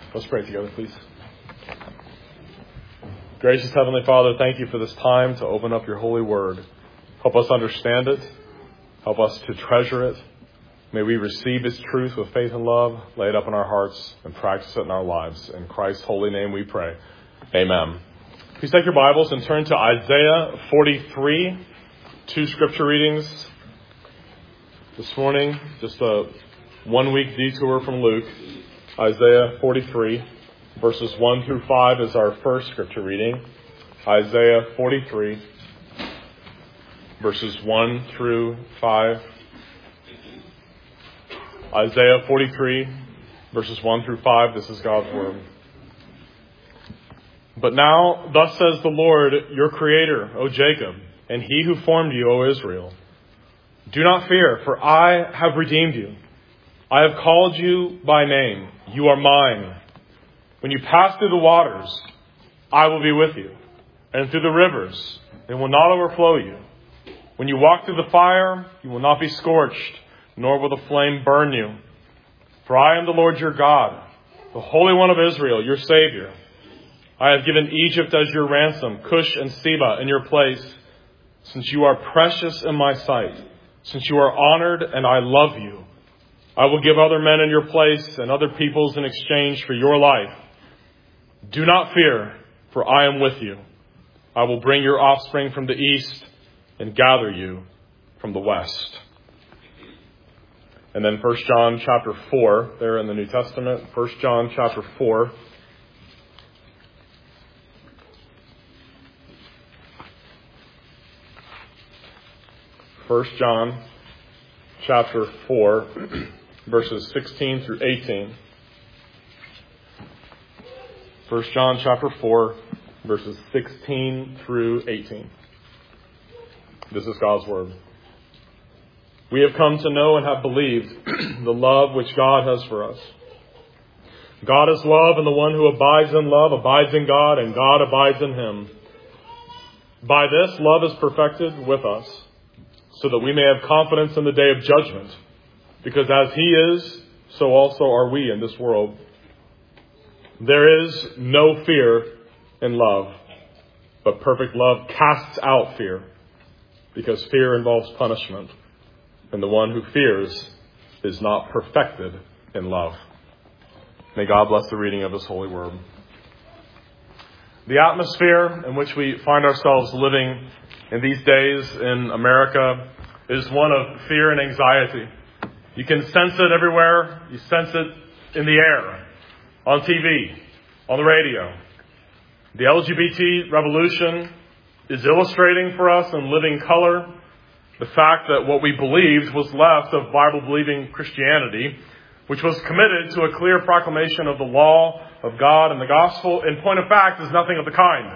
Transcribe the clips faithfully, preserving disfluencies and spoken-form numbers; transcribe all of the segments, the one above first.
Let's pray together, please. Gracious Heavenly Father, thank you for this time to open up your holy word. Help us understand it. Help us to treasure it. May we receive its truth with faith and love, lay it up in our hearts, and practice it in our lives. In Christ's holy name we pray. Amen. Please take your Bibles and turn to Isaiah forty-three. Two scripture readings this morning. Just a one-week detour from Luke. Isaiah forty-three, verses one through five is our first scripture reading. Isaiah forty-three, verses one through five. Isaiah forty-three, verses one through five. This is God's word. But now, thus says the Lord, your Creator, O Jacob, and He who formed you, O Israel. Do not fear, for I have redeemed you. I have called you by name. You are mine. When you pass through the waters, I will be with you. And through the rivers, they will not overflow you. When you walk through the fire, you will not be scorched, nor will the flame burn you. For I am the Lord your God, the Holy One of Israel, your Savior. I have given Egypt as your ransom, Cush and Seba in your place, since you are precious in my sight, since you are honored and I love you. I will give other men in your place and other peoples in exchange for your life. Do not fear, for I am with you. I will bring your offspring from the east and gather you from the west. And then First John chapter four, there in the New Testament, First John chapter four. First John chapter four, verses sixteen through eighteen. First John chapter four, verses sixteen through eighteen. This is God's word. We have come to know and have believed the love which God has for us. God is love, and the one who abides in love abides in God, and God abides in him. By this, love is perfected with us, so that we may have confidence in the day of judgment. Because as He is, so also are we in this world. There is no fear in love, but perfect love casts out fear, because fear involves punishment, and the one who fears is not perfected in love. May God bless the reading of His holy word. The atmosphere in which we find ourselves living in these days in America is one of fear and anxiety. You can sense it everywhere. You sense it in the air, on T V, on the radio. The L G B T revolution is illustrating for us in living color the fact that what we believed was left of Bible-believing Christianity, which was committed to a clear proclamation of the law of God and the gospel, in point of fact, is nothing of the kind.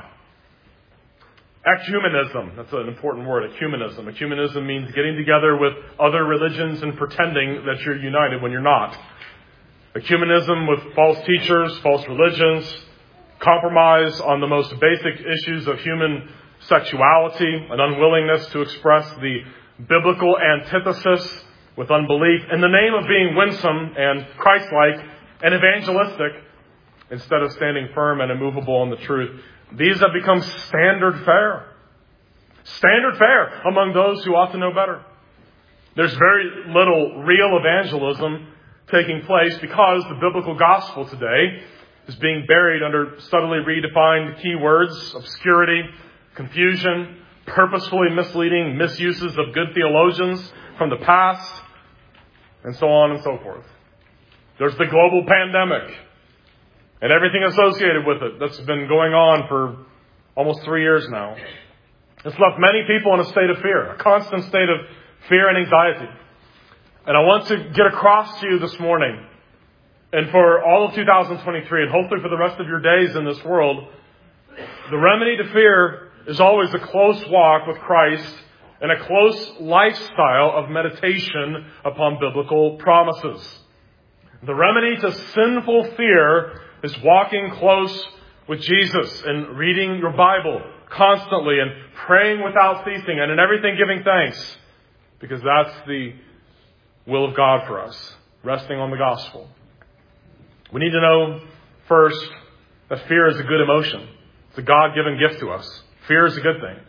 Ecumenism, that's an important word, ecumenism. Ecumenism means getting together with other religions and pretending that you're united when you're not. Ecumenism with false teachers, false religions, compromise on the most basic issues of human sexuality, an unwillingness to express the biblical antithesis with unbelief in the name of being winsome and Christ-like and evangelistic instead of standing firm and immovable on the truth. These have become standard fare. Standard fare among those who ought to know better. There's very little real evangelism taking place because the biblical gospel today is being buried under subtly redefined keywords, obscurity, confusion, purposefully misleading misuses of good theologians from the past, and so on and so forth. There's the global pandemic and everything associated with it that's been going on for almost three years now. It's left many people in a state of fear, a constant state of fear and anxiety. And I want to get across to you this morning, and for all of two thousand twenty-three, and hopefully for the rest of your days in this world, the remedy to fear is always a close walk with Christ and a close lifestyle of meditation upon biblical promises. The remedy to sinful fear is walking close with Jesus and reading your Bible constantly and praying without ceasing and in everything giving thanks, because that's the will of God for us, resting on the gospel. We need to know First, that fear is a good emotion. It's a God-given gift to us. Fear is a good thing.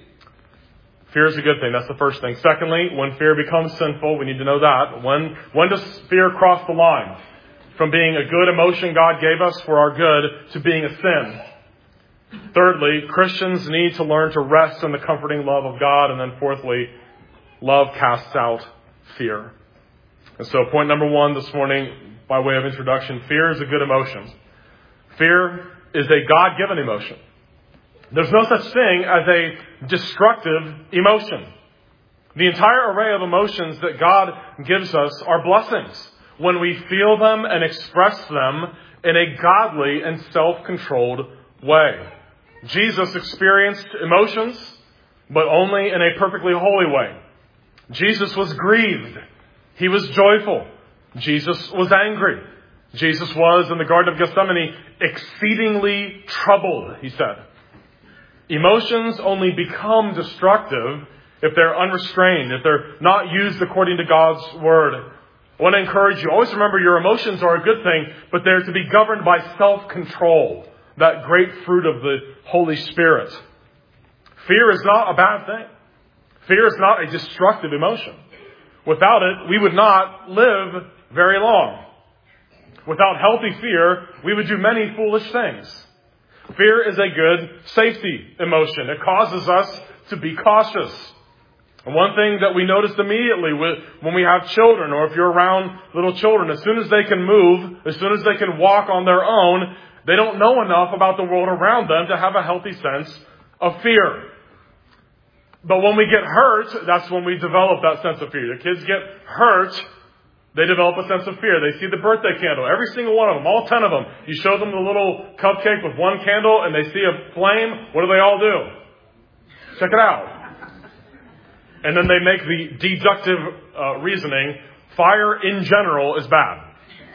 Fear is a good thing. That's the first thing. Secondly, when fear becomes sinful, we need to know that. When, when does fear cross the line from being a good emotion God gave us for our good to being a sin? Thirdly, Christians need to learn to rest in the comforting love of God. And then fourthly, love casts out fear. And so point number one this morning, by way of introduction, fear is a good emotion. Fear is a God-given emotion. There's no such thing as a destructive emotion. The entire array of emotions that God gives us are blessings when we feel them and express them in a godly and self-controlled way. Jesus experienced emotions, but only in a perfectly holy way. Jesus was grieved. He was joyful. Jesus was angry. Jesus was, in the Garden of Gethsemane, exceedingly troubled, he said. Emotions only become destructive if they're unrestrained, if they're not used according to God's Word. I want to encourage you, always remember your emotions are a good thing, but they're to be governed by self-control, that great fruit of the Holy Spirit. Fear is not a bad thing. Fear is not a destructive emotion. Without it, we would not live very long. Without healthy fear, we would do many foolish things. Fear is a good safety emotion. It causes us to be cautious. And one thing that we notice immediately with, when we have children, or if you're around little children, as soon as they can move, as soon as they can walk on their own, they don't know enough about the world around them to have a healthy sense of fear. But when we get hurt, that's when we develop that sense of fear. The kids get hurt, they develop a sense of fear. They see the birthday candle, every single one of them, all ten of them. You show them the little cupcake with one candle and they see a flame. What do they all do? Check it out. And then they make the deductive uh, reasoning, fire in general is bad.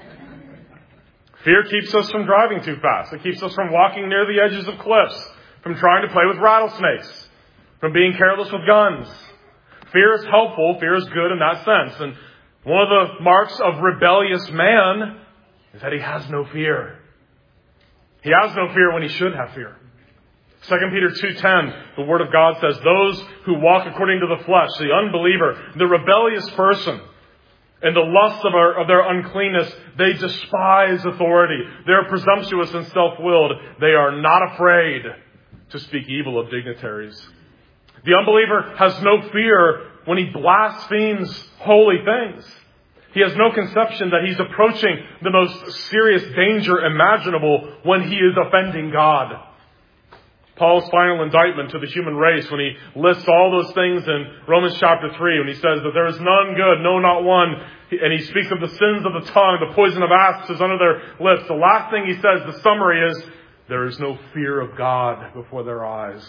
Fear keeps us from driving too fast. It keeps us from walking near the edges of cliffs, from trying to play with rattlesnakes, from being careless with guns. Fear is helpful. Fear is good in that sense. And one of the marks of rebellious man is that he has no fear. He has no fear when he should have fear. Second Peter two ten, the Word of God says, those who walk according to the flesh, the unbeliever, the rebellious person, and the lust of, our, of their uncleanness, they despise authority. They're presumptuous and self-willed. They are not afraid to speak evil of dignitaries. The unbeliever has no fear when he blasphemes holy things. He has no conception that he's approaching the most serious danger imaginable when he is offending God. Paul's final indictment to the human race, when he lists all those things in Romans chapter three, when he says that there is none good, no, not one, and he speaks of the sins of the tongue, the poison of asps is under their lips. The last thing he says, the summary is, there is no fear of God before their eyes.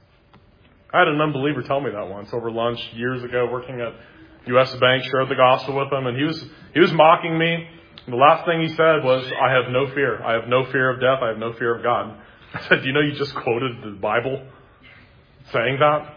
I had an unbeliever tell me that once over lunch years ago, working at U S Bank, shared the gospel with him, and he was he was mocking me. And the last thing he said was, I have no fear. I have no fear of death. I have no fear of God. I said, do you know you just quoted the Bible saying that?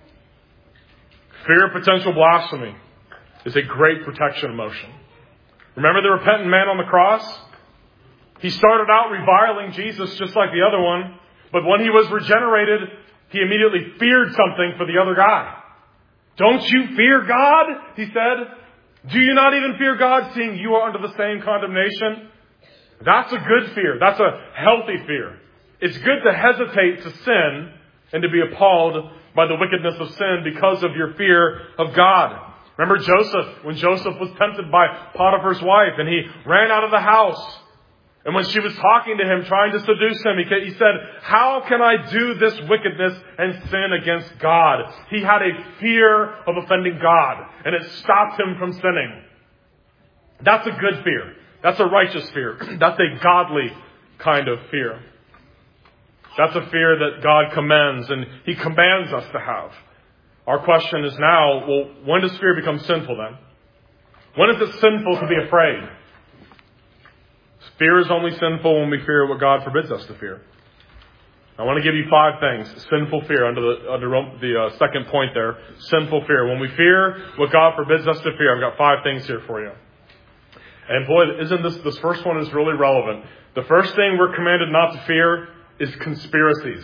Fear of potential blasphemy is a great protection emotion. Remember the repentant man on the cross? He started out reviling Jesus just like the other one, but when he was regenerated, he immediately feared something for the other guy. Don't you fear God? He said. Do you not even fear God, seeing you are under the same condemnation? That's a good fear. That's a healthy fear. It's good to hesitate to sin and to be appalled by the wickedness of sin because of your fear of God. Remember Joseph, when Joseph was tempted by Potiphar's wife and he ran out of the house. And when she was talking to him, trying to seduce him, he said, how can I do this wickedness and sin against God? He had a fear of offending God, and it stopped him from sinning. That's a good fear. That's a righteous fear. That's a godly kind of fear. That's a fear that God commends and He commands us to have. Our question is now, well, when does fear become sinful then? When is it sinful to be afraid? Fear is only sinful when we fear what God forbids us to fear. I want to give you five things. Sinful fear under the, under the uh, second point there. Sinful fear. When we fear what God forbids us to fear, I've got five things here for you. And boy, isn't this, this first one is really relevant. The first thing we're commanded not to fear is conspiracies.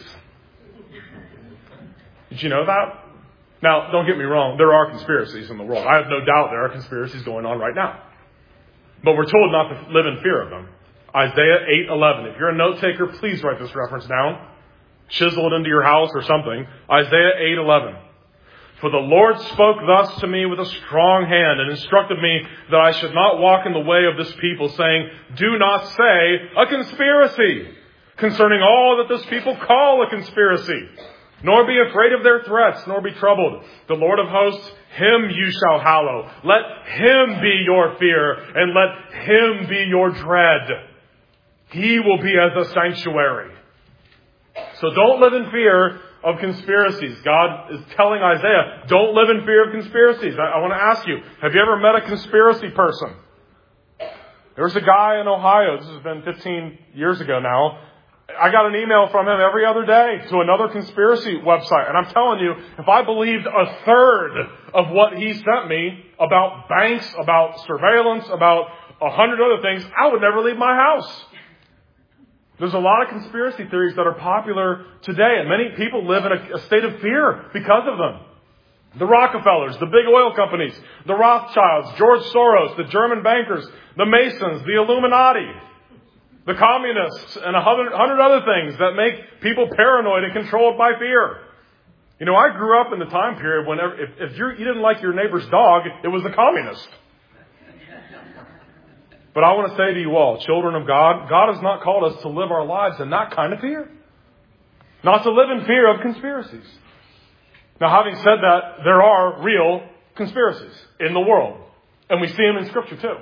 Did you know that? Now, don't get me wrong, there are conspiracies in the world. I have no doubt there are conspiracies going on right now. But we're told not to live in fear of them. Isaiah eight eleven. If you're a note taker, please write this reference down. Chisel it into your house or something. Isaiah eight eleven. For the Lord spoke thus to me with a strong hand and instructed me that I should not walk in the way of this people, saying, do not say a conspiracy concerning all that this people call a conspiracy. Nor be afraid of their threats, nor be troubled. The Lord of hosts, him you shall hallow. Let him be your fear, and let him be your dread. He will be as a sanctuary. So don't live in fear of conspiracies. God is telling Isaiah, don't live in fear of conspiracies. I, I want to ask you, have you ever met a conspiracy person? There's a guy in Ohio, this has been fifteen years ago now. I got an email from him every other day to another conspiracy website. And I'm telling you, if I believed a third of what he sent me about banks, about surveillance, about a hundred other things, I would never leave my house. There's a lot of conspiracy theories that are popular today, and many people live in a, a state of fear because of them. The Rockefellers, the big oil companies, the Rothschilds, George Soros, the German bankers, the Masons, the Illuminati, the communists, and a hundred, hundred other things that make people paranoid and controlled by fear. You know, I grew up in the time period when if, if you're, you didn't like your neighbor's dog, it was the communist. But I want to say to you all, children of God, God has not called us to live our lives in that kind of fear. Not to live in fear of conspiracies. Now, having said that, there are real conspiracies in the world. And we see them in Scripture too.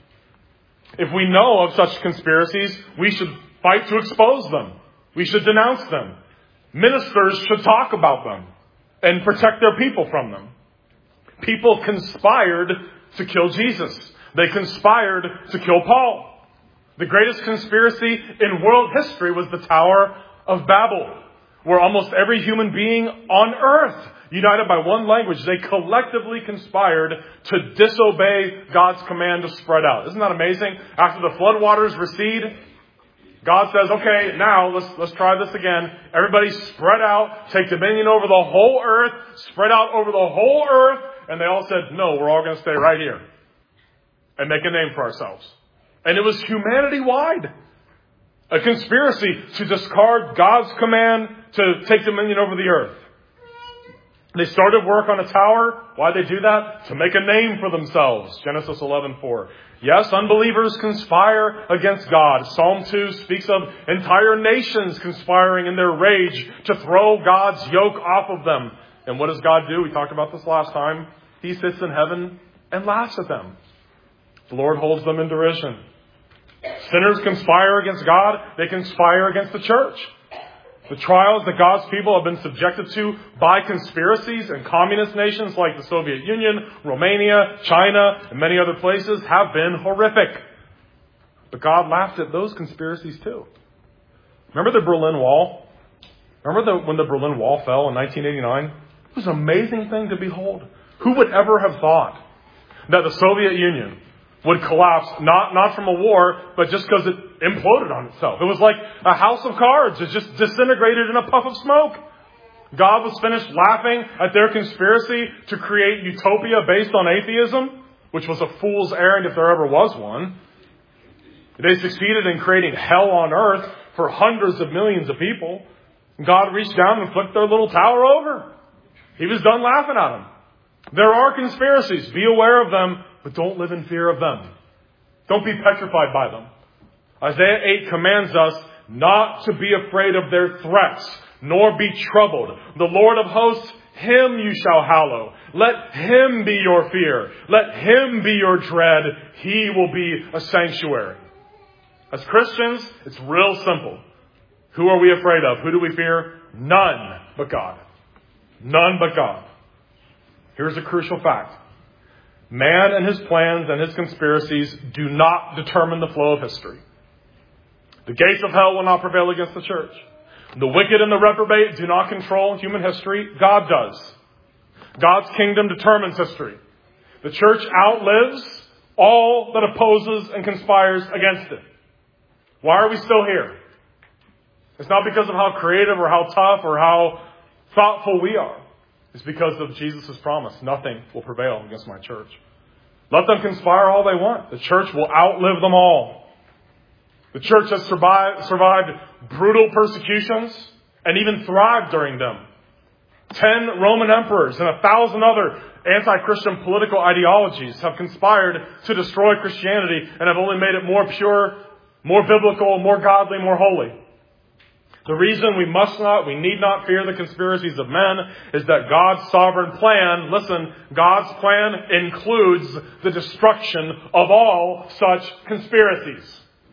If we know of such conspiracies, we should fight to expose them. We should denounce them. Ministers should talk about them and protect their people from them. People conspired to kill Jesus. They conspired to kill Paul. The greatest conspiracy in world history was the Tower of Babel, where almost every human being on earth, united by one language, they collectively conspired to disobey God's command to spread out. Isn't that amazing? After the floodwaters recede, God says, okay, now let's let's try this again. Everybody spread out, take dominion over the whole earth, spread out over the whole earth. And they all said, no, we're all going to stay right here and make a name for ourselves. And it was humanity-wide. A conspiracy to discard God's command to take dominion over the earth. They started work on a tower. Why'd they do that? To make a name for themselves. Genesis eleven four. Yes, unbelievers conspire against God. Psalm two speaks of entire nations conspiring in their rage to throw God's yoke off of them. And what does God do? We talked about this last time. He sits in heaven and laughs at them. The Lord holds them in derision. Sinners conspire against God. They conspire against the church. The trials that God's people have been subjected to by conspiracies in communist nations like the Soviet Union, Romania, China, and many other places have been horrific. But God laughed at those conspiracies too. Remember the Berlin Wall? Remember the, when the Berlin Wall fell in nineteen eighty-nine? It was an amazing thing to behold. Who would ever have thought that the Soviet Union would collapse, not, not from a war, but just because it imploded on itself. It was like a house of cards. It just disintegrated in a puff of smoke. God was finished laughing at their conspiracy to create utopia based on atheism, which was a fool's errand if there ever was one. They succeeded in creating hell on earth for hundreds of millions of people. God reached down and flipped their little tower over. He was done laughing at them. There are conspiracies. Be aware of them, but don't live in fear of them. Don't be petrified by them. Isaiah eight commands us not to be afraid of their threats, nor be troubled. The Lord of hosts, him you shall hallow. Let him be your fear. Let him be your dread. He will be a sanctuary. As Christians, it's real simple. Who are we afraid of? Who do we fear? None but God. None but God. Here's a crucial fact. Man and his plans and his conspiracies do not determine the flow of history. The gates of hell will not prevail against the church. The wicked and the reprobate do not control human history. God does. God's kingdom determines history. The church outlives all that opposes and conspires against it. Why are we still here? It's not because of how creative or how tough or how thoughtful we are. It's because of Jesus' promise. Nothing will prevail against my church. Let them conspire all they want. The church will outlive them all. The church has survived, survived brutal persecutions and even thrived during them. Ten Roman emperors and a thousand other anti-Christian political ideologies have conspired to destroy Christianity and have only made it more pure, more biblical, more godly, more holy. The reason we must not, we need not fear the conspiracies of men is that God's sovereign plan, listen, God's plan includes the destruction of all such conspiracies.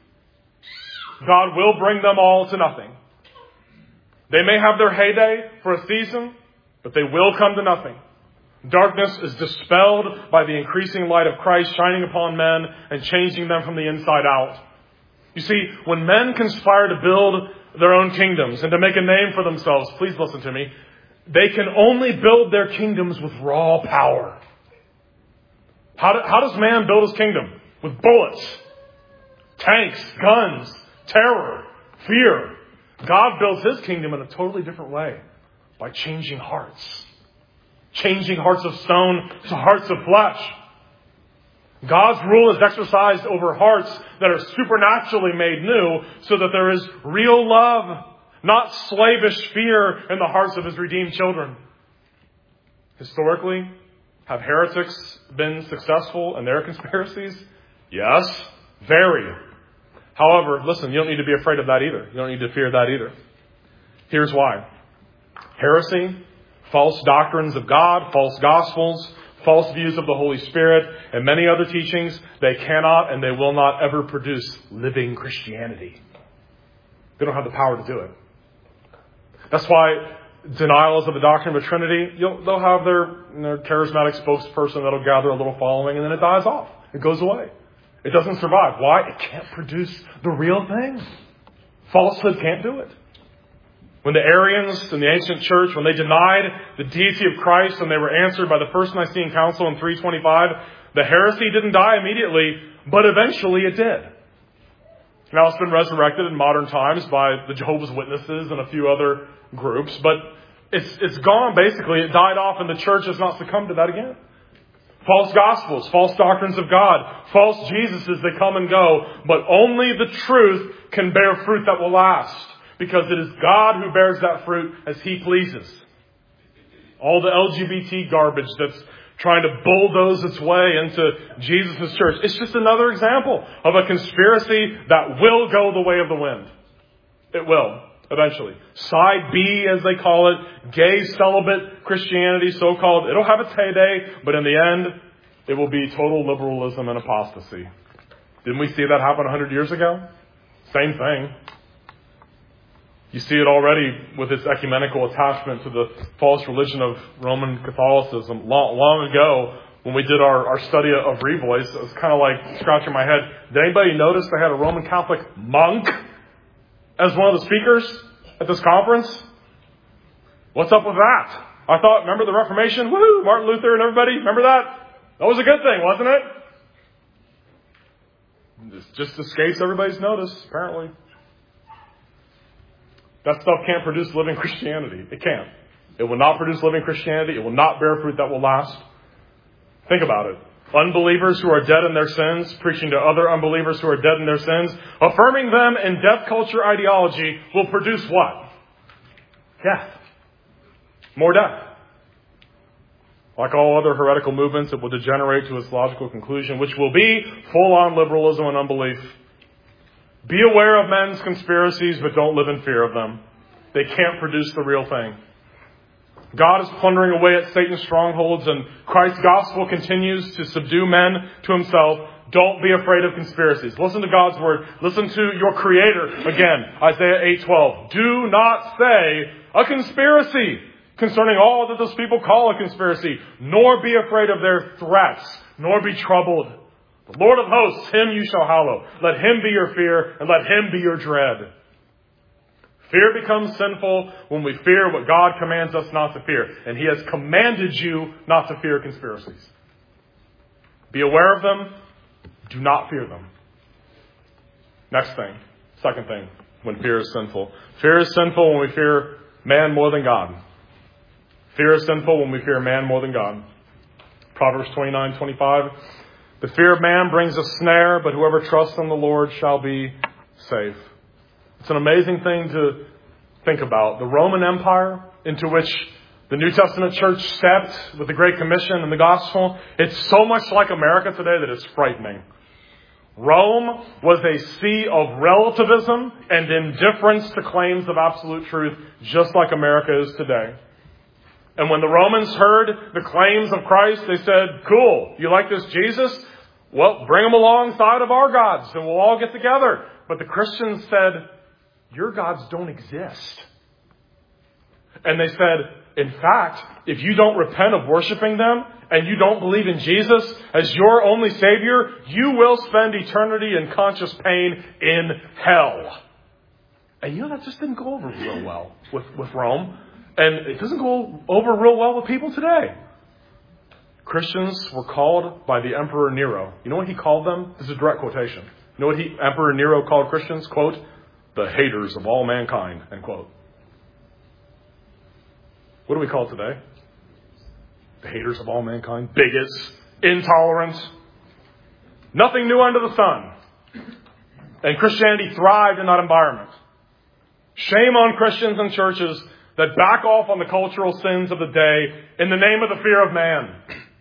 God will bring them all to nothing. They may have their heyday for a season, but they will come to nothing. Darkness is dispelled by the increasing light of Christ shining upon men and changing them from the inside out. You see, when men conspire to build their own kingdoms and to make a name for themselves, please listen to me, they can only build their kingdoms with raw power. How, do, how does man build his kingdom? With bullets, tanks, guns, terror, fear. God builds his kingdom in a totally different way, by changing hearts. Changing hearts of stone to hearts of flesh. God's rule is exercised over hearts that are supernaturally made new so that there is real love, not slavish fear in the hearts of his redeemed children. Historically, have heretics been successful in their conspiracies? Yes, very. However, listen, you don't need to be afraid of that either. You don't need to fear that either. Here's why. Heresy, false doctrines of God, false gospels, false views of the Holy Spirit, and many other teachings, they cannot and they will not ever produce living Christianity. They don't have the power to do it. That's why denials of the doctrine of the Trinity, you'll, they'll have their, their charismatic spokesperson that'll gather a little following and then it dies off. It goes away. It doesn't survive. Why? It can't produce the real thing. Falsehood can't do it. When the Arians in the ancient church, when they denied the deity of Christ and they were answered by the First Nicene Council in three twenty-five, the heresy didn't die immediately, but eventually it did. Now it's been resurrected in modern times by the Jehovah's Witnesses and a few other groups, but it's, it's gone basically. It died off and the church has not succumbed to that again. False gospels, false doctrines of God, false Jesuses, they come and go, but only the truth can bear fruit that will last. Because it is God who bears that fruit as He pleases. All the L G B T garbage that's trying to bulldoze its way into Jesus' church. It's just another example of a conspiracy that will go the way of the wind. It will, eventually. Side B, as they call it, gay celibate Christianity, so-called. It'll have its heyday, but in the end, it will be total liberalism and apostasy. Didn't we see that happen a hundred years ago? Same thing. You see it already with its ecumenical attachment to the false religion of Roman Catholicism. Long, long ago, when we did our, our study of Revoice, it was kind of like scratching my head. Did anybody notice they had a Roman Catholic monk as one of the speakers at this conference? What's up with that? I thought, remember the Reformation? Woo! Martin Luther and everybody? Remember that? That was a good thing, wasn't it? It just escapes everybody's notice, apparently. That stuff can't produce living Christianity. It can't. It will not produce living Christianity. It will not bear fruit that will last. Think about it. Unbelievers who are dead in their sins, preaching to other unbelievers who are dead in their sins, affirming them in death culture ideology will produce what? Death. More death. Like all other heretical movements, it will degenerate to its logical conclusion, which will be full-on liberalism and unbelief. Be aware of men's conspiracies, but don't live in fear of them. They can't produce the real thing. God is plundering away at Satan's strongholds, and Christ's gospel continues to subdue men to himself. Don't be afraid of conspiracies. Listen to God's word. Listen to your Creator again. Isaiah eight twelve. Do not say a conspiracy concerning all that those people call a conspiracy, nor be afraid of their threats, nor be troubled. The Lord of hosts, Him you shall hallow. Let Him be your fear, and let Him be your dread. Fear becomes sinful when we fear what God commands us not to fear. And He has commanded you not to fear conspiracies. Be aware of them. Do not fear them. Next thing, second thing, when fear is sinful. Fear is sinful when we fear man more than God. Fear is sinful when we fear man more than God. Proverbs twenty-nine twenty-five. The fear of man brings a snare, but whoever trusts in the Lord shall be safe. It's an amazing thing to think about. The Roman Empire, into which the New Testament church stepped with the Great Commission and the gospel, it's so much like America today that it's frightening. Rome was a sea of relativism and indifference to claims of absolute truth, just like America is today. And when the Romans heard the claims of Christ, they said, cool, you like this Jesus? Well, bring him alongside of our gods and we'll all get together. But the Christians said, your gods don't exist. And they said, in fact, if you don't repent of worshiping them and you don't believe in Jesus as your only Savior, you will spend eternity in conscious pain in hell. And you know, that just didn't go over real well with, with Rome. And it doesn't go over real well with people today. Christians were called by the Emperor Nero. You know what he called them? This is a direct quotation. You know what he, Emperor Nero called Christians? Quote, the haters of all mankind, end quote. What do we call it today? The haters of all mankind. Bigots. Intolerant. Nothing new under the sun. And Christianity thrived in that environment. Shame on Christians and churches that back off on the cultural sins of the day in the name of the fear of man.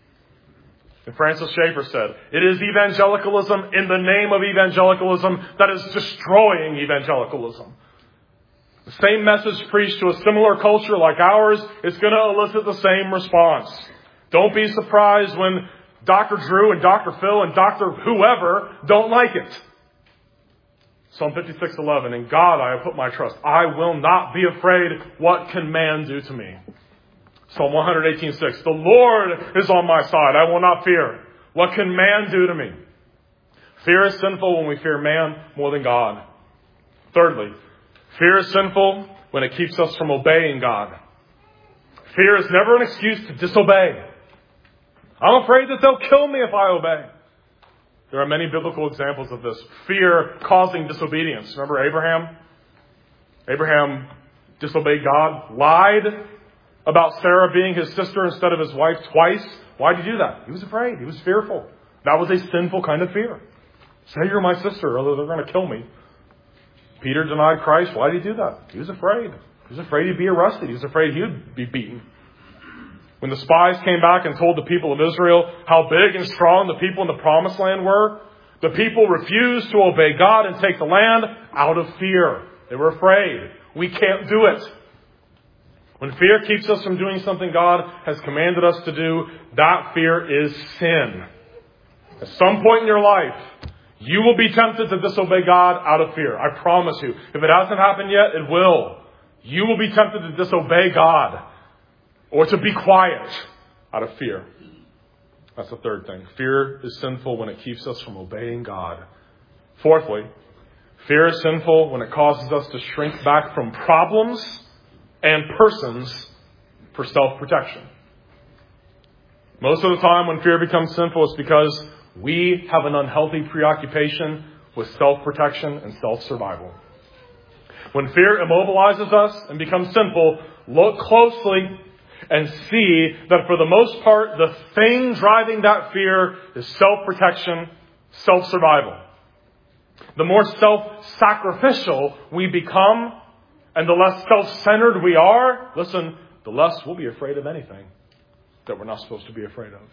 And Francis Schaeffer said, it is evangelicalism in the name of evangelicalism that is destroying evangelicalism. The same message preached to a similar culture like ours is going to elicit the same response. Don't be surprised when Doctor Drew and Doctor Phil and Doctor whoever don't like it. Psalm fifty-six eleven, in God I have put my trust. I will not be afraid. What can man do to me? Psalm one eighteen six, the Lord is on my side. I will not fear. What can man do to me? Fear is sinful when we fear man more than God. Thirdly, fear is sinful when it keeps us from obeying God. Fear is never an excuse to disobey. I'm afraid that they'll kill me if I obey. There are many biblical examples of this. Fear causing disobedience. Remember Abraham? Abraham disobeyed God, lied about Sarah being his sister instead of his wife twice. Why did he do that? He was afraid. He was fearful. That was a sinful kind of fear. Say you're my sister or they're going to kill me. Peter denied Christ. Why did he do that? He was afraid. He was afraid he'd be arrested. He was afraid he would be beaten. When the spies came back and told the people of Israel how big and strong the people in the promised land were, the people refused to obey God and take the land out of fear. They were afraid. We can't do it. When fear keeps us from doing something God has commanded us to do, that fear is sin. At some point in your life, you will be tempted to disobey God out of fear. I promise you. If it hasn't happened yet, it will. You will be tempted to disobey God or to be quiet out of fear. That's the third thing. Fear is sinful when it keeps us from obeying God. Fourthly, fear is sinful when it causes us to shrink back from problems and persons for self-protection. Most of the time when fear becomes sinful, it's because we have an unhealthy preoccupation with self-protection and self-survival. When fear immobilizes us and becomes sinful, look closely and see that for the most part, the thing driving that fear is self-protection, self-survival. The more self-sacrificial we become and the less self-centered we are, listen, the less we'll be afraid of anything that we're not supposed to be afraid of.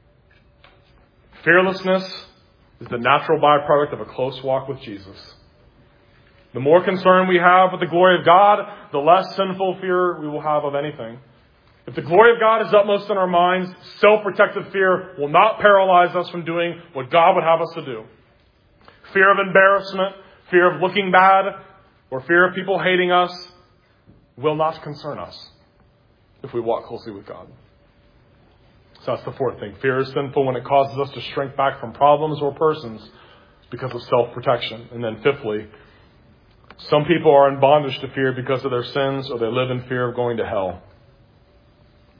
Fearlessness is the natural byproduct of a close walk with Jesus. The more concern we have with the glory of God, the less sinful fear we will have of anything. If the glory of God is upmost in our minds, self-protective fear will not paralyze us from doing what God would have us to do. Fear of embarrassment, fear of looking bad, or fear of people hating us will not concern us if we walk closely with God. So that's the fourth thing. Fear is sinful when it causes us to shrink back from problems or persons because of self-protection. And then fifthly, some people are in bondage to fear because of their sins, or they live in fear of going to hell.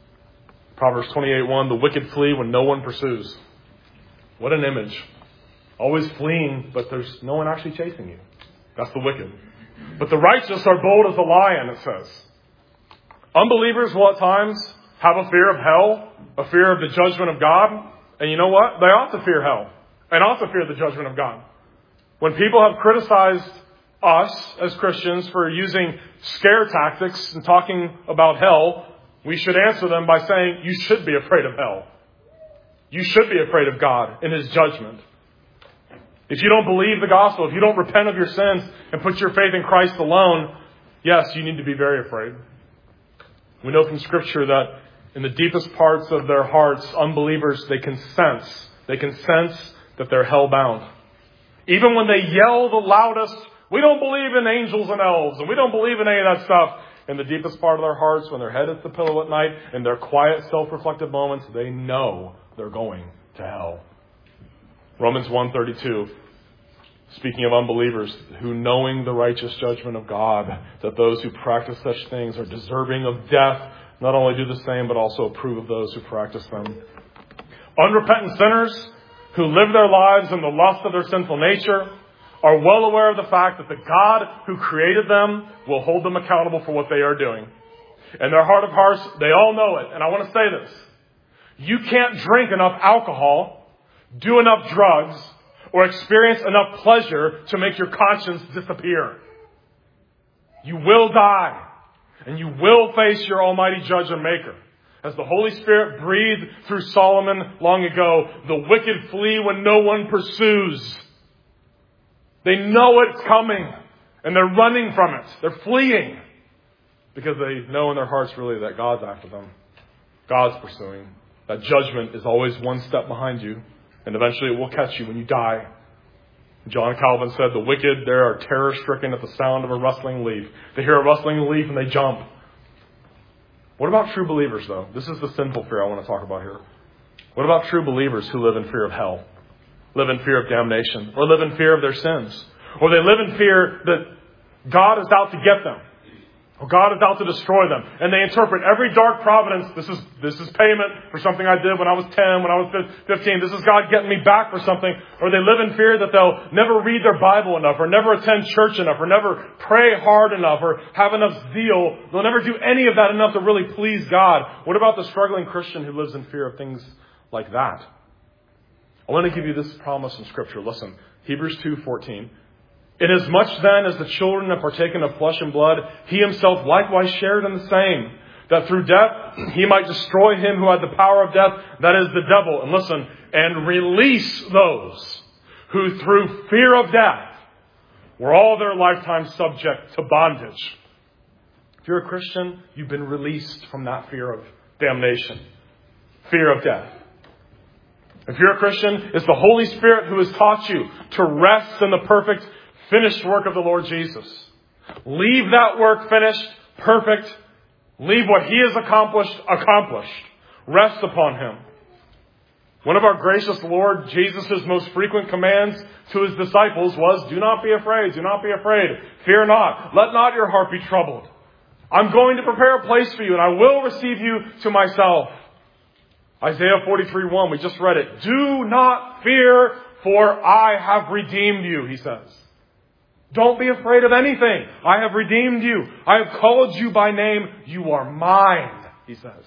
Proverbs twenty-eight one, the wicked flee when no one pursues. What an image. always fleeing, but there's no one actually chasing you. That's the wicked. But the righteous are bold as a lion, it says. Unbelievers will at times have a fear of hell, a fear of the judgment of God. And you know what? They ought to fear hell and ought to fear the judgment of God. When people have criticized us as Christians for using scare tactics and talking about hell, we should answer them by saying, you should be afraid of hell. You should be afraid of God in His judgment. If you don't believe the gospel, if you don't repent of your sins and put your faith in Christ alone, yes, you need to be very afraid. We know from Scripture that in the deepest parts of their hearts, unbelievers, they can sense, they can sense that they're hell-bound. Even when they yell the loudest, we don't believe in angels and elves, and we don't believe in any of that stuff. In the deepest part of their hearts, when their head hits the pillow at night, in their quiet, self-reflective moments, they know they're going to hell. Romans one thirty-two, speaking of unbelievers, who knowing the righteous judgment of God, that those who practice such things are deserving of death, not only do the same, but also approve of those who practice them. Unrepentant sinners who live their lives in the lust of their sinful nature are well aware of the fact that the God who created them will hold them accountable for what they are doing. In their heart of hearts, they all know it. And I want to say this. You can't drink enough alcohol, do enough drugs, or experience enough pleasure to make your conscience disappear. You will die, and you will face your almighty judge and maker. As the Holy Spirit breathed through Solomon long ago, the wicked flee when no one pursues. They know it's coming, and they're running from it. They're fleeing because they know in their hearts really that God's after them. God's pursuing. That judgment is always one step behind you, and eventually it will catch you when you die. John Calvin said, the wicked, they are terror-stricken at the sound of a rustling leaf. They hear a rustling leaf and they jump. What about true believers, though? This is the sinful fear I want to talk about here. What about true believers who live in fear of hell? Live in fear of damnation, or live in fear of their sins, or they live in fear that God is out to get them, or God is out to destroy them, and they interpret every dark providence. This is this is payment for something I did when I was ten, when I was fifteen. This is God getting me back for something. Or they live in fear that they'll never read their Bible enough, or never attend church enough, or never pray hard enough, or have enough zeal. They'll never do any of that enough to really please God. What about the struggling Christian who lives in fear of things like that? I want to give you this promise in Scripture. Listen, Hebrews two fourteen. Inasmuch then as the children have partaken of flesh and blood, he himself likewise shared in the same, that through death he might destroy him who had the power of death, that is the devil. And listen, and release those who through fear of death were all their lifetime subject to bondage. If you're a Christian, you've been released from that fear of damnation, fear of death. If you're a Christian, it's the Holy Spirit who has taught you to rest in the perfect, finished work of the Lord Jesus. Leave that work finished, perfect. Leave what He has accomplished, accomplished. Rest upon Him. One of our gracious Lord Jesus' most frequent commands to His disciples was, do not be afraid, do not be afraid. Fear not. Let not your heart be troubled. I'm going to prepare a place for you, and I will receive you to myself. Isaiah forty-three one, we just read it. Do not fear, for I have redeemed you, He says. Don't be afraid of anything. I have redeemed you. I have called you by name. You are mine, He says.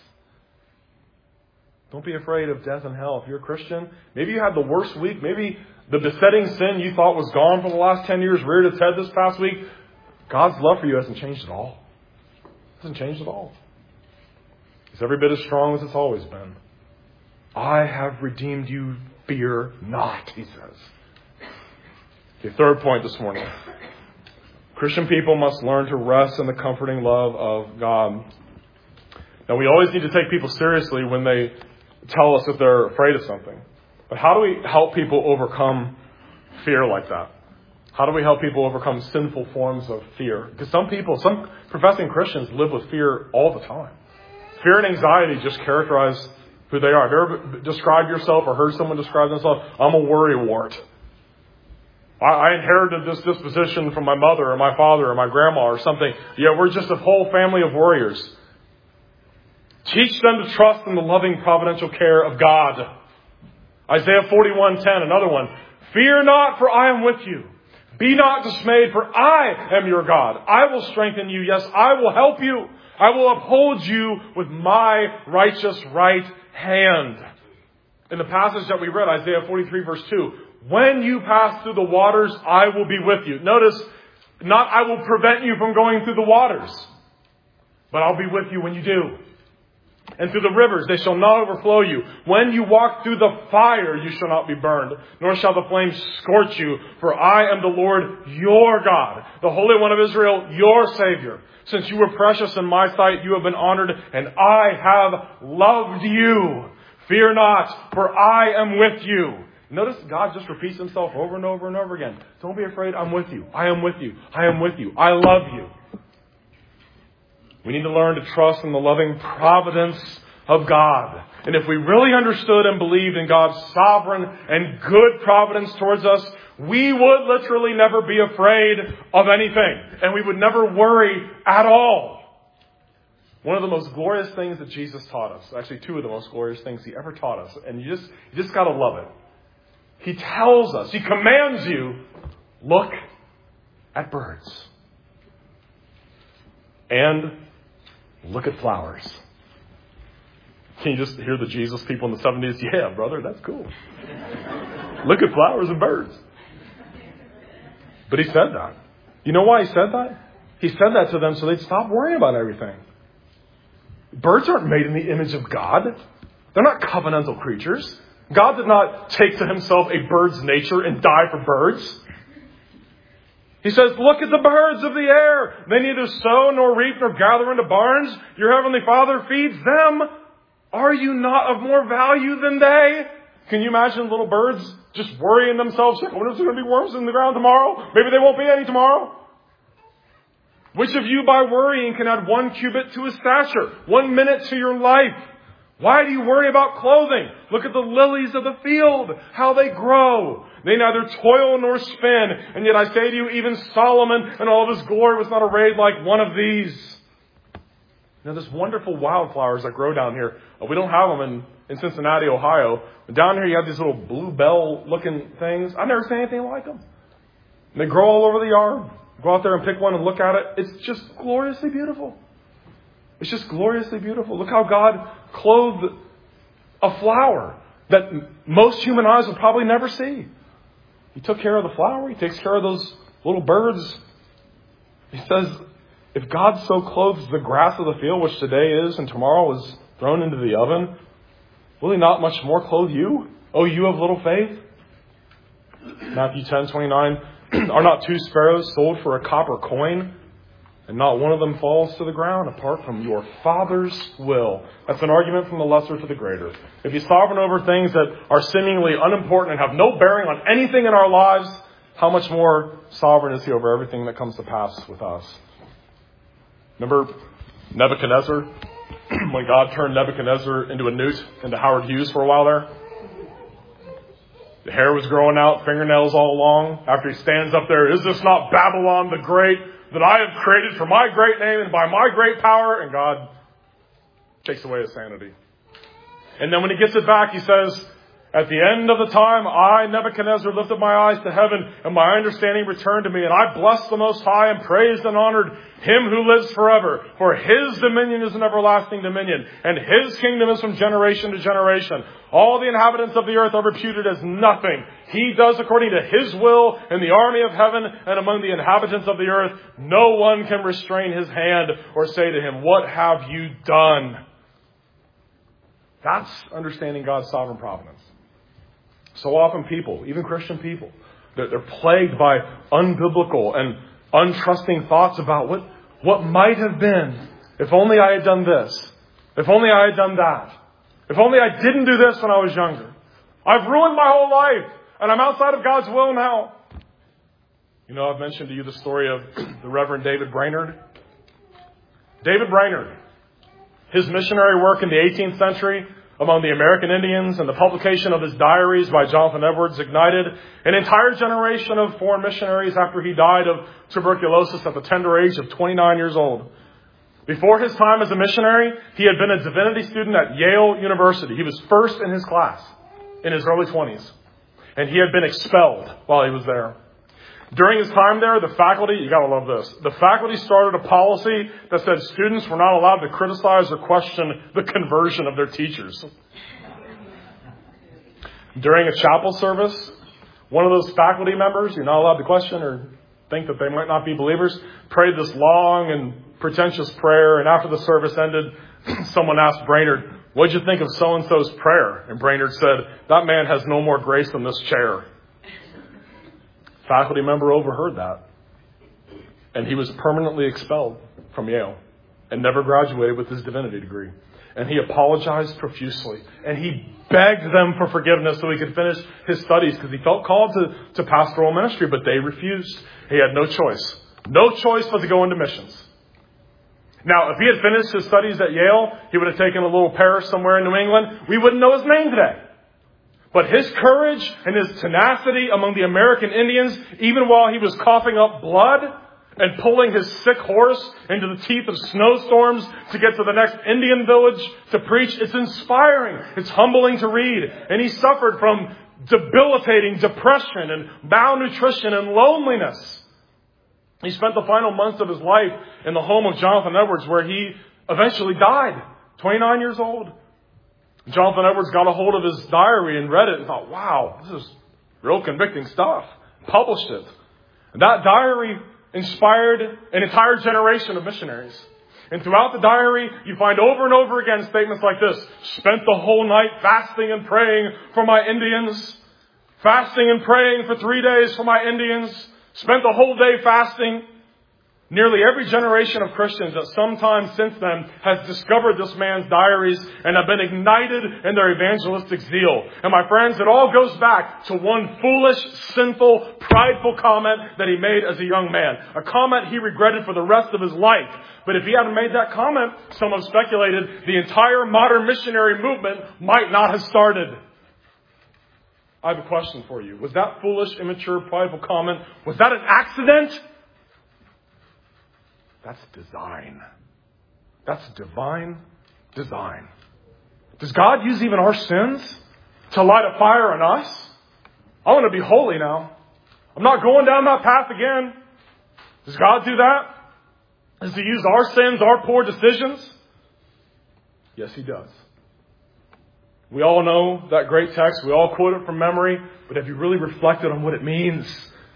Don't be afraid of death and hell. If you're a Christian, maybe you had the worst week. Maybe the besetting sin you thought was gone for the last ten years reared its head this past week. God's love for you hasn't changed at all. It hasn't changed at all. It's every bit as strong as it's always been. I have redeemed you, fear not, He says. Okay, third point this morning. Christian people must learn to rest in the comforting love of God. Now, we always need to take people seriously when they tell us that they're afraid of something. But how do we help people overcome fear like that? How do we help people overcome sinful forms of fear? Because some people, some professing Christians live with fear all the time. Fear and anxiety just characterize who they are. Have you ever described yourself or heard someone describe themselves? I'm a worrywart. I, I inherited this disposition from my mother or my father or my grandma or something. Yeah, we're just a whole family of worriers. Teach them to trust in the loving providential care of God. Isaiah forty-one ten, another one. Fear not, for I am with you. Be not dismayed, for I am your God. I will strengthen you. Yes, I will help you. I will uphold you with my righteous right hand. In the passage that we read, Isaiah forty-three verse two, when you pass through the waters, I will be with you. Notice, not I will prevent you from going through the waters, but I'll be with you when you do. And through the rivers, they shall not overflow you. When you walk through the fire, you shall not be burned, nor shall the flames scorch you. For I am the Lord your God, the Holy One of Israel, your Savior. Since you were precious in my sight, you have been honored, and I have loved you. Fear not, for I am with you. Notice God just repeats himself over and over and over again. Don't be afraid, I'm with you. I am with you. I am with you. I love you. We need to learn to trust in the loving providence of God. And if we really understood and believed in God's sovereign and good providence towards us, we would literally never be afraid of anything. And we would never worry at all. One of the most glorious things that Jesus taught us, actually two of the most glorious things he ever taught us, and you just, you just got to love it. He tells us, he commands you, look at birds. And look at flowers. Can you just hear the Jesus people in the seventies? Yeah, brother, that's cool. Look at flowers and birds. But he said that. You know why he said that? He said that to them so they'd stop worrying about everything. Birds aren't made in the image of God. They're not covenantal creatures. God did not take to himself a bird's nature and die for birds. He says, look at the birds of the air. They neither sow nor reap nor gather into barns. Your heavenly Father feeds them. Are you not of more value than they? Can you imagine little birds just worrying themselves? I wonder if there's going to be worms in the ground tomorrow. Maybe there won't be any tomorrow. Which of you by worrying can add one cubit to his stature? One minute to your life? Why do you worry about clothing? Look at the lilies of the field, how they grow. They neither toil nor spin. And yet I say to you, even Solomon in all of his glory was not arrayed like one of these. Now, there's wonderful wildflowers that grow down here. We don't have them in, in Cincinnati, Ohio. But down here you have these little bluebell-looking things. I've never seen anything like them. And they grow all over the yard. Go out there and pick one and look at it. It's just gloriously beautiful. It's just gloriously beautiful. Look how God clothed a flower that most human eyes will probably never see. He took care of the flower. He takes care of those little birds. He says, if God so clothes the grass of the field, which today is and tomorrow is thrown into the oven, will he not much more clothe you? Oh, you have little faith? Matthew ten twenty-nine, are not two sparrows sold for a copper coin? And not one of them falls to the ground apart from your Father's will. That's an argument from the lesser to the greater. If he's sovereign over things that are seemingly unimportant and have no bearing on anything in our lives, how much more sovereign is he over everything that comes to pass with us? Remember Nebuchadnezzar? When God turned Nebuchadnezzar into a newt, into Howard Hughes for a while there? The hair was growing out, fingernails all along. After he stands up there, is this not Babylon the Great, that I have created for my great name and by my great power? And God takes away his sanity. And then when he gets it back, he says, at the end of the time, I, Nebuchadnezzar, lifted my eyes to heaven, and my understanding returned to me, and I blessed the Most High and praised and honored him who lives forever. For his dominion is an everlasting dominion, and his kingdom is from generation to generation. All the inhabitants of the earth are reputed as nothing. He does according to his will in the army of heaven and among the inhabitants of the earth. No one can restrain his hand or say to him, what have you done? That's understanding God's sovereign providence. So often people, even Christian people, they're, they're plagued by unbiblical and untrusting thoughts about what, what might have been if only I had done this, if only I had done that, if only I didn't do this when I was younger. I've ruined my whole life and I'm outside of God's will now. You know, I've mentioned to you the story of the Reverend David Brainerd. David Brainerd, his missionary work in the eighteenth century among the American Indians and the publication of his diaries by Jonathan Edwards ignited an entire generation of foreign missionaries after he died of tuberculosis at the tender age of twenty-nine years old. Before his time as a missionary, he had been a divinity student at Yale University. He was first in his class in his early twenties. And he had been expelled while he was there. During his time there, the faculty, you gotta love this, the faculty started a policy that said students were not allowed to criticize or question the conversion of their teachers. During a chapel service, one of those faculty members, you're not allowed to question or think that they might not be believers, prayed this long and pretentious prayer, and after the service ended, someone asked Brainerd, "What'd you think of so-and-so's prayer?" And Brainerd said, "That man has no more grace than this chair." Faculty member overheard that. And he was permanently expelled from Yale and never graduated with his divinity degree. And he apologized profusely. And he begged them for forgiveness so he could finish his studies because he felt called to, to pastoral ministry, but they refused. He had no choice. No choice but to go into missions. Now, if he had finished his studies at Yale, he would have taken a little parish somewhere in New England. We wouldn't know his name today. But his courage and his tenacity among the American Indians, even while he was coughing up blood and pulling his sick horse into the teeth of snowstorms to get to the next Indian village to preach, it's inspiring. It's humbling to read. And he suffered from debilitating depression and malnutrition and loneliness. He spent the final months of his life in the home of Jonathan Edwards, where he eventually died, twenty-nine years old. Jonathan Edwards got a hold of his diary and read it and thought, wow, this is real convicting stuff. Published it. And that diary inspired an entire generation of missionaries. And throughout the diary, you find over and over again statements like this: spent the whole night fasting and praying for my Indians. Fasting and praying for three days for my Indians. Spent the whole day fasting. Nearly every generation of Christians at some time since then has discovered this man's diaries and have been ignited in their evangelistic zeal. And my friends, it all goes back to one foolish, sinful, prideful comment that he made as a young man. A comment he regretted for the rest of his life. But if he hadn't made that comment, some have speculated the entire modern missionary movement might not have started. I have a question for you. Was that foolish, immature, prideful comment, was that an accident? That's design. That's divine design. Does God use even our sins to light a fire on us? I want to be holy now. I'm not going down that path again. Does God do that? Does He use our sins, our poor decisions? Yes, He does. We all know that great text. We all quote it from memory. But have you really reflected on what it means?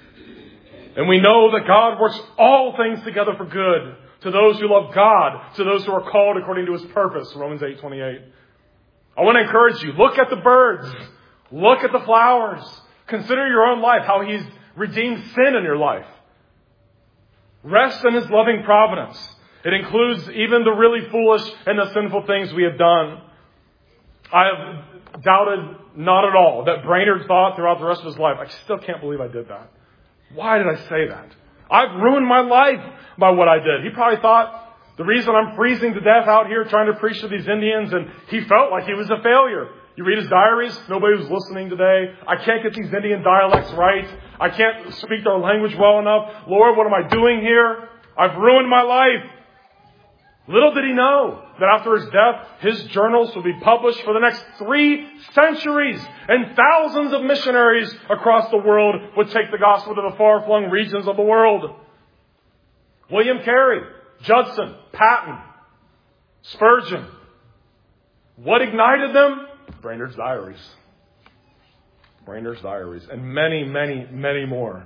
And we know that God works all things together for good to those who love God, to those who are called according to His purpose. Romans eight twenty-eight. I want to encourage you. Look at the birds. Look at the flowers. Consider your own life, how He's redeemed sin in your life. Rest in His loving providence. It includes even the really foolish and the sinful things we have done. I have doubted not at all that Brainerd thought throughout the rest of his life, I still can't believe I did that. Why did I say that? I've ruined my life by what I did. He probably thought the reason I'm freezing to death out here trying to preach to these Indians, and he felt like he was a failure. You read his diaries, nobody was listening today. I can't get these Indian dialects right. I can't speak their language well enough. Lord, what am I doing here? I've ruined my life. Little did he know that after his death, his journals would be published for the next three centuries, and thousands of missionaries across the world would take the gospel to the far-flung regions of the world. William Carey, Judson, Patton, Spurgeon. What ignited them? Brainerd's diaries. Brainerd's diaries. And many, many, many more.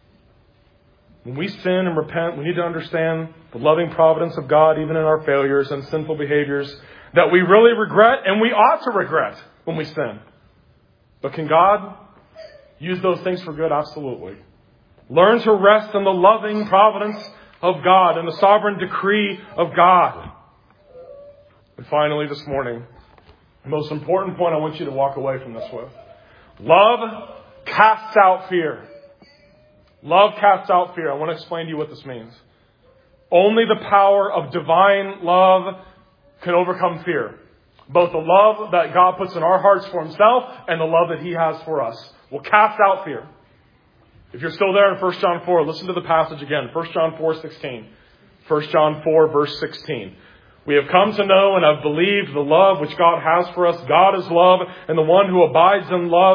When we sin and repent, we need to understand the loving providence of God, even in our failures and sinful behaviors, that we really regret and we ought to regret when we sin. But can God use those things for good? Absolutely. Learn to rest in the loving providence of God and the sovereign decree of God. And finally, this morning, the most important point I want you to walk away from this with. Love casts out fear. Love casts out fear. I want to explain to you what this means. Only the power of divine love can overcome fear. Both the love that God puts in our hearts for Himself and the love that He has for us will cast out fear. If you're still there in First John four, listen to the passage again. First John four sixteen. First John four, verse sixteen. We have come to know and have believed the love which God has for us. God is love, and the one who abides in love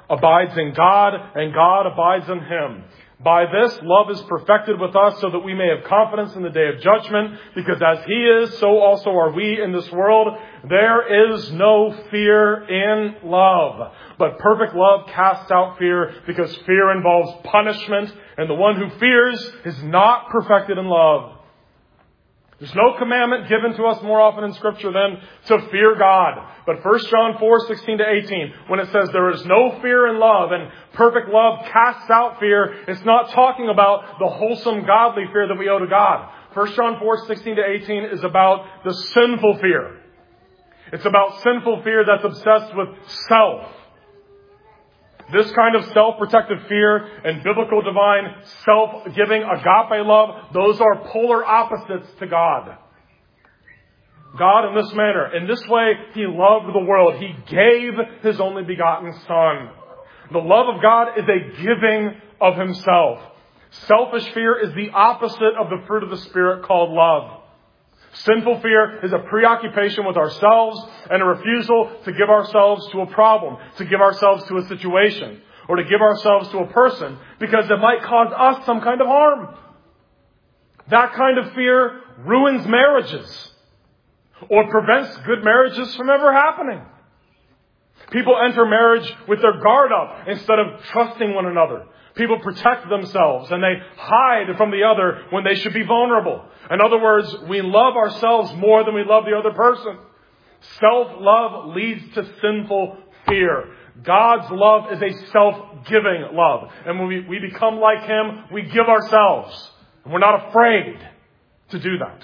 abides in God, and God abides in him. By this, love is perfected with us so that we may have confidence in the day of judgment, because as he is, so also are we in this world. There is no fear in love, but perfect love casts out fear, because fear involves punishment, and the one who fears is not perfected in love. There's no commandment given to us more often in Scripture than to fear God. But First John four, sixteen to eighteen, when it says there is no fear in love and perfect love casts out fear, it's not talking about the wholesome godly fear that we owe to God. First John four, sixteen to eighteen is about the sinful fear. It's about sinful fear that's obsessed with self. This kind of self-protective fear and biblical divine self-giving agape love, those are polar opposites to God. God in this manner, in this way, he loved the world. He gave his only begotten Son. The love of God is a giving of himself. Selfish fear is the opposite of the fruit of the Spirit called love. Sinful fear is a preoccupation with ourselves and a refusal to give ourselves to a problem, to give ourselves to a situation, or to give ourselves to a person because it might cause us some kind of harm. That kind of fear ruins marriages or prevents good marriages from ever happening. People enter marriage with their guard up instead of trusting one another. People protect themselves and they hide from the other when they should be vulnerable. In other words, we love ourselves more than we love the other person. Self-love leads to sinful fear. God's love is a self-giving love. And when we, we become like him, we give ourselves. And we're not afraid to do that.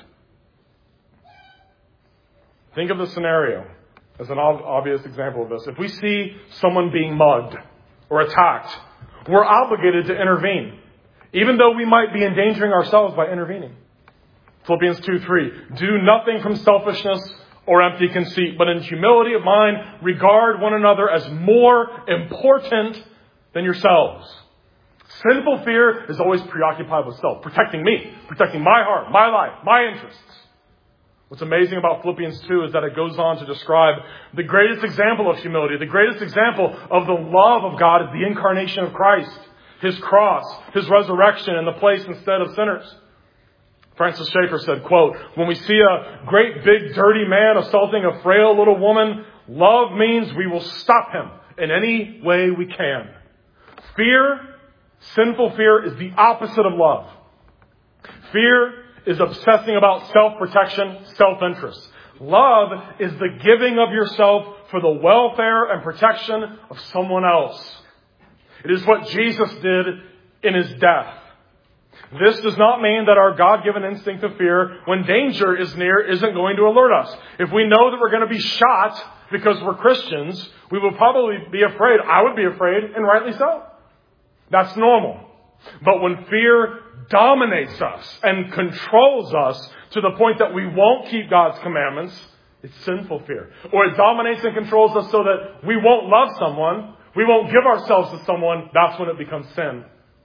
Think of the scenario as an obvious example of this. If we see someone being mugged or attacked, we're obligated to intervene, even though we might be endangering ourselves by intervening. Philippians two three, do nothing from selfishness or empty conceit, but in humility of mind, regard one another as more important than yourselves. Sinful fear is always preoccupied with self, protecting me, protecting my heart, my life, my interests. What's amazing about Philippians two is that it goes on to describe the greatest example of humility. The greatest example of the love of God is the incarnation of Christ, his cross, his resurrection in the place instead of sinners. Francis Schaeffer said, quote, when we see a great big dirty man assaulting a frail little woman, love means we will stop him in any way we can. Fear, sinful fear, is the opposite of love. Fear is obsessing about self-protection, self-interest. Love is the giving of yourself for the welfare and protection of someone else. It is what Jesus did in his death. This does not mean that our God-given instinct of fear, when danger is near, isn't going to alert us. If we know that we're going to be shot because we're Christians, we will probably be afraid. I would be afraid, and rightly so. That's normal. But when fear dominates us and controls us to the point that we won't keep God's commandments, it's sinful fear. Or it dominates and controls us so that we won't love someone, we won't give ourselves to someone, that's when it becomes sin.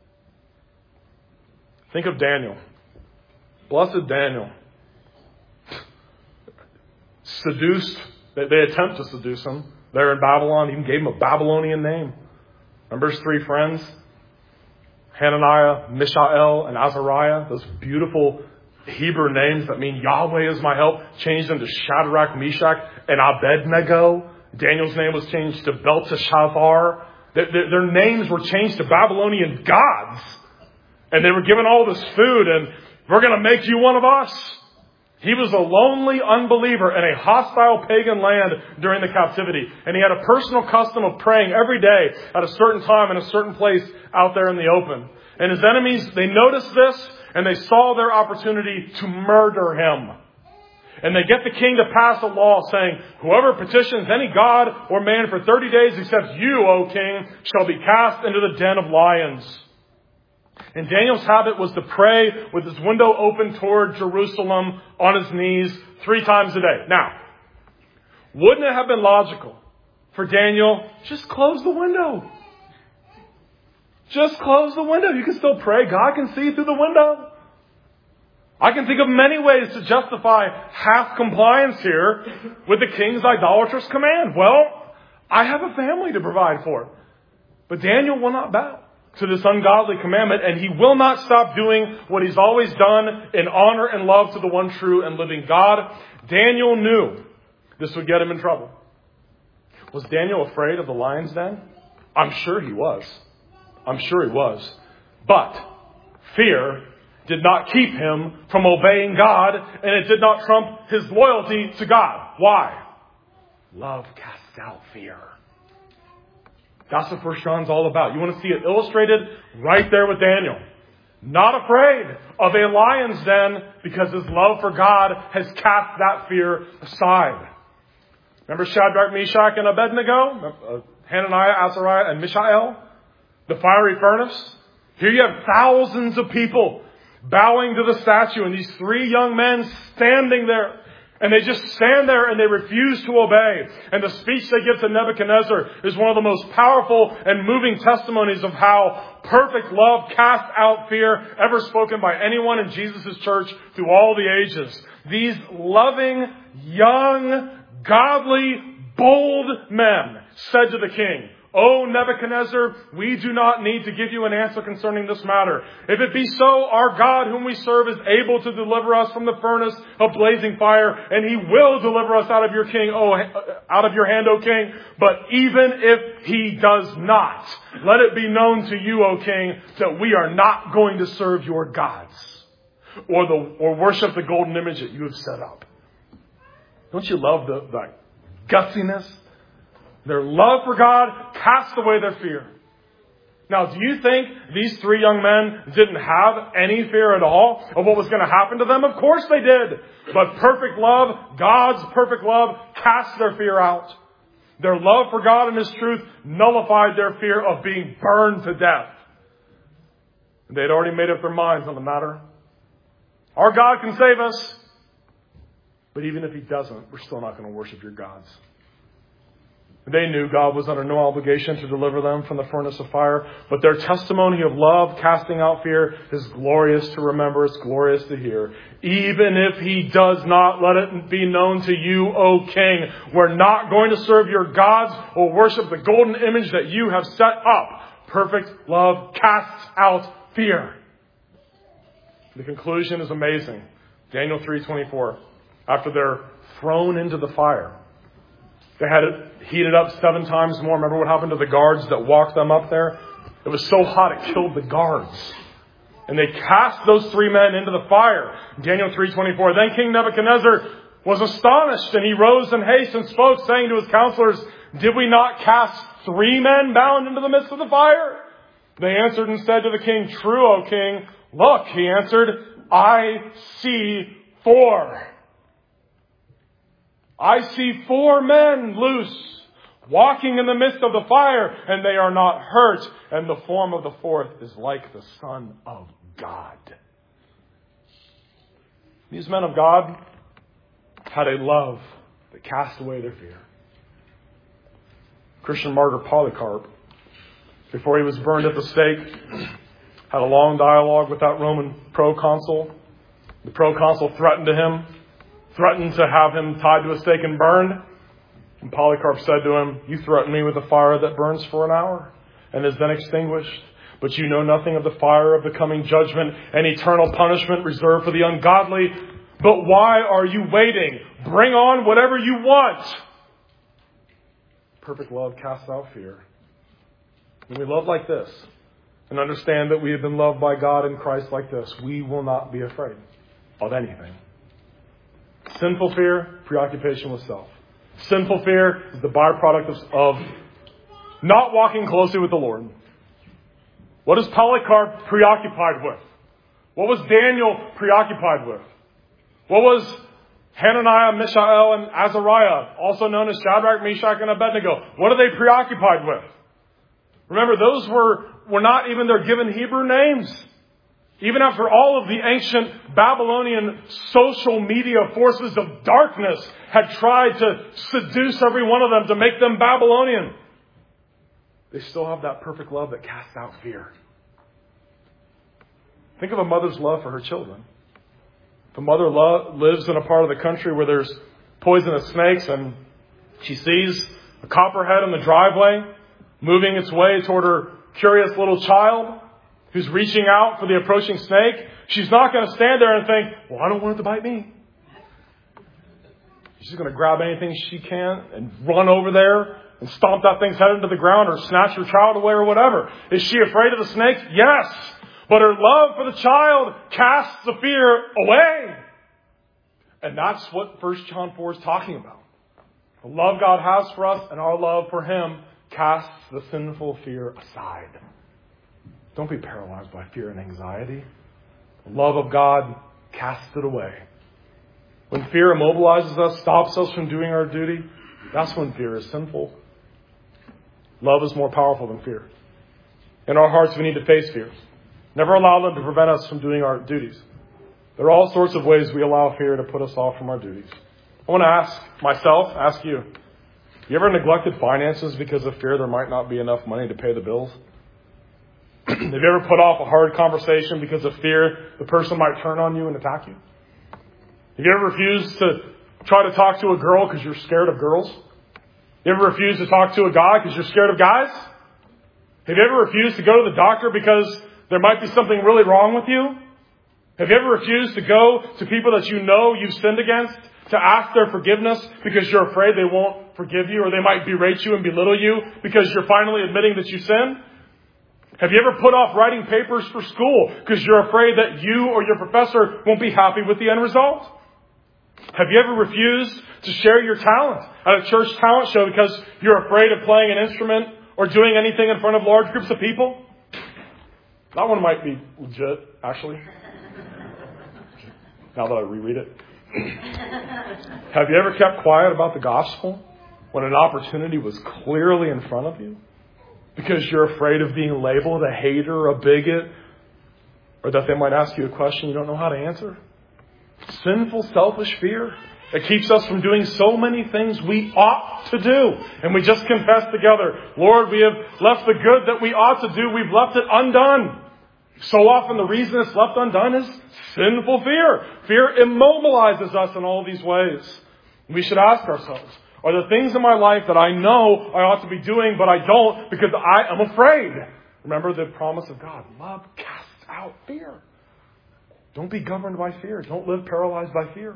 Think of Daniel. Blessed Daniel. Seduced. They, they attempt to seduce him. They're in Babylon. Even gave him a Babylonian name. Remember his three friends? Hananiah, Mishael, and Azariah. Those beautiful Hebrew names that mean Yahweh is my help. Changed into Shadrach, Meshach, and Abednego. Daniel's name was changed to Belteshazzar. Their, their, their names were changed to Babylonian gods. And they were given all this food, and we're going to make you one of us. He was a lonely unbeliever in a hostile pagan land during the captivity. And he had a personal custom of praying every day at a certain time in a certain place out there in the open. And his enemies, they noticed this, and they saw their opportunity to murder him. And they get the king to pass a law saying, whoever petitions any god or man for thirty days except you, O king, shall be cast into the den of lions. And Daniel's habit was to pray with his window open toward Jerusalem on his knees three times a day. Now, wouldn't it have been logical for Daniel, just close the window? Just close the window. You can still pray. God can see through the window. I can think of many ways to justify half compliance here with the king's idolatrous command. Well, I have a family to provide for. But Daniel will not bow to this ungodly commandment, and he will not stop doing what he's always done in honor and love to the one true and living God. Daniel knew this would get him in trouble. Was Daniel afraid of the lion's den? I'm sure he was. I'm sure he was. But fear did not keep him from obeying God, and it did not trump his loyalty to God. Why? Love casts out fear. That's what First John's all about. You want to see it illustrated right there with Daniel. Not afraid of a lion's den because his love for God has cast that fear aside. Remember Shadrach, Meshach, and Abednego? Hananiah, Azariah, and Mishael? The fiery furnace? Here you have thousands of people bowing to the statue and these three young men standing there. And they just stand there and they refuse to obey. And the speech they give to Nebuchadnezzar is one of the most powerful and moving testimonies of how perfect love casts out fear ever spoken by anyone in Jesus' church through all the ages. These loving, young, godly, bold men said to the king, "O Nebuchadnezzar, we do not need to give you an answer concerning this matter. If it be so, our God whom we serve is able to deliver us from the furnace of blazing fire, and he will deliver us out of your king, oh, out of your hand, O king. But even if he does not, let it be known to you, O king, that we are not going to serve your gods or the or worship the golden image that you have set up." Don't you love the, the gutsiness? Their love for God cast away their fear. Now, do you think these three young men didn't have any fear at all of what was going to happen to them? Of course they did. But perfect love, God's perfect love, cast their fear out. Their love for God and His truth nullified their fear of being burned to death. They had already made up their minds on the matter. Our God can save us. But even if He doesn't, we're still not going to worship your gods. They knew God was under no obligation to deliver them from the furnace of fire. But their testimony of love, casting out fear, is glorious to remember. It's glorious to hear. Even if He does not, let it be known to you, O King. We're not going to serve your gods or worship the golden image that you have set up. Perfect love casts out fear. The conclusion is amazing. Daniel three twenty-four. After they're thrown into the fire, they had it heated up seven times more. Remember what happened to the guards that walked them up there? It was so hot it killed the guards. And they cast those three men into the fire. Daniel three twenty-four. Then King Nebuchadnezzar was astonished, and he rose in haste and spoke, saying to his counselors, "Did we not cast three men bound into the midst of the fire?" They answered and said to the king, "True, O king." "Look," he answered, "I see four. I see four men loose, walking in the midst of the fire, and they are not hurt, and the form of the fourth is like the Son of God." These men of God had a love that cast away their fear. Christian martyr Polycarp, before he was burned at the stake, had a long dialogue with that Roman proconsul. The proconsul threatened to him, threatened to have him tied to a stake and burned. And Polycarp said to him, "You threaten me with a fire that burns for an hour and is then extinguished. But you know nothing of the fire of the coming judgment and eternal punishment reserved for the ungodly. But why are you waiting? Bring on whatever you want." Perfect love casts out fear. When we love like this and understand that we have been loved by God in Christ like this, we will not be afraid of anything. Sinful fear, preoccupation with self. Sinful fear is the byproduct of, of not walking closely with the Lord. What is Polycarp preoccupied with? What was Daniel preoccupied with? What was Hananiah, Mishael, and Azariah, also known as Shadrach, Meshach, and Abednego? What are they preoccupied with? Remember, those were, were not even their given Hebrew names. Even after all of the ancient Babylonian social media forces of darkness had tried to seduce every one of them to make them Babylonian, they still have that perfect love that casts out fear. Think of a mother's love for her children. If a mother lo- lives in a part of the country where there's poisonous snakes and she sees a copperhead in the driveway, moving its way toward her curious little child who's reaching out for the approaching snake, she's not going to stand there and think, well, I don't want it to bite me. She's going to grab anything she can and run over there and stomp that thing's head into the ground or snatch her child away or whatever. Is she afraid of the snake? Yes. But her love for the child casts the fear away. And that's what First John four is talking about. The love God has for us and our love for Him casts the sinful fear aside. Don't be paralyzed by fear and anxiety. The love of God casts it away. When fear immobilizes us, stops us from doing our duty, that's when fear is sinful. Love is more powerful than fear. In our hearts, we need to face fears. Never allow them to prevent us from doing our duties. There are all sorts of ways we allow fear to put us off from our duties. I want to ask myself, ask you, you ever neglected finances because of fear there might not be enough money to pay the bills? Have you ever put off a hard conversation because of fear the person might turn on you and attack you? Have you ever refused to try to talk to a girl because you're scared of girls? You ever refused to talk to a guy because you're scared of guys? Have you ever refused to go to the doctor because there might be something really wrong with you? Have you ever refused to go to people that you know you've sinned against to ask their forgiveness because you're afraid they won't forgive you or they might berate you and belittle you because you're finally admitting that you sinned? Have you ever put off writing papers for school because you're afraid that you or your professor won't be happy with the end result? Have you ever refused to share your talent at a church talent show because you're afraid of playing an instrument or doing anything in front of large groups of people? That one might be legit, actually. Now that I reread it. Have you ever kept quiet about the gospel when an opportunity was clearly in front of you? Because you're afraid of being labeled a hater, a bigot, or that they might ask you a question you don't know how to answer? Sinful, selfish fear. It keeps us from doing so many things we ought to do. And we just confess together, Lord, we have left the good that we ought to do. We've left it undone. So often the reason it's left undone is sinful fear. Fear immobilizes us in all these ways. We should ask ourselves, are there things in my life that I know I ought to be doing, but I don't because I am afraid? Remember the promise of God. Love casts out fear. Don't be governed by fear. Don't live paralyzed by fear.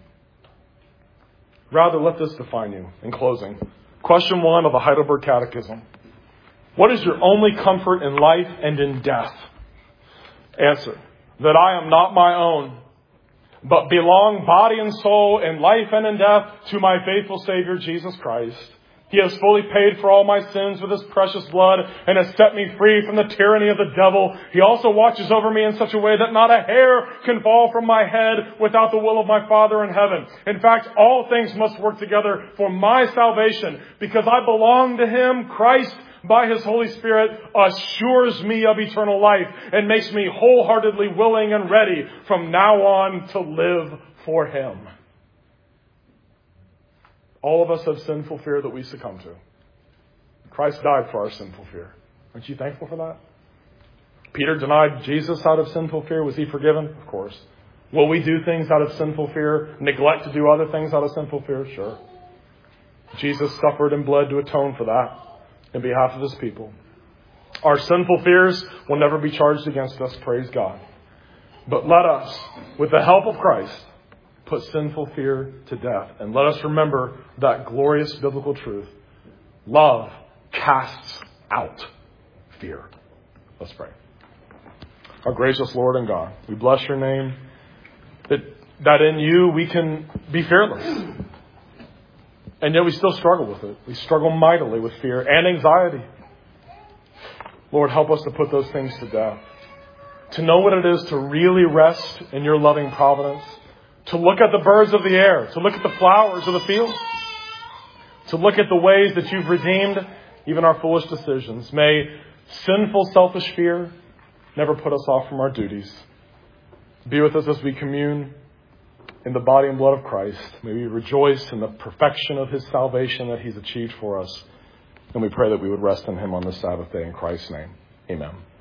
Rather, let this define you. In closing, question one of the Heidelberg Catechism. What is your only comfort in life and in death? Answer, that I am not my own, but belong body and soul in life and in death to my faithful Savior, Jesus Christ. He has fully paid for all my sins with His precious blood and has set me free from the tyranny of the devil. He also watches over me in such a way that not a hair can fall from my head without the will of my Father in heaven. In fact, all things must work together for my salvation because I belong to Him. Christ, by His Holy Spirit, assures me of eternal life and makes me wholeheartedly willing and ready from now on to live for Him. All of us have sinful fear that we succumb to. Christ died for our sinful fear. Aren't you thankful for that? Peter denied Jesus out of sinful fear. Was he forgiven? Of course. Will we do things out of sinful fear? Neglect to do other things out of sinful fear? Sure. Jesus suffered and bled to atone for that in behalf of His people. Our sinful fears will never be charged against us. Praise God. But let us, with the help of Christ, put sinful fear to death. And let us remember that glorious biblical truth. Love casts out fear. Let's pray. Our gracious Lord and God, we bless Your name. That, that in You we can be fearless. And yet we still struggle with it. We struggle mightily with fear and anxiety. Lord, help us to put those things to death. To know what it is to really rest in Your loving providence. To look at the birds of the air. To look at the flowers of the field. To look at the ways that You've redeemed even our foolish decisions. May sinful, selfish fear never put us off from our duties. Be with us as we commune in the body and blood of Christ. May we rejoice in the perfection of His salvation that He's achieved for us. And we pray that we would rest in Him on this Sabbath day in Christ's name. Amen.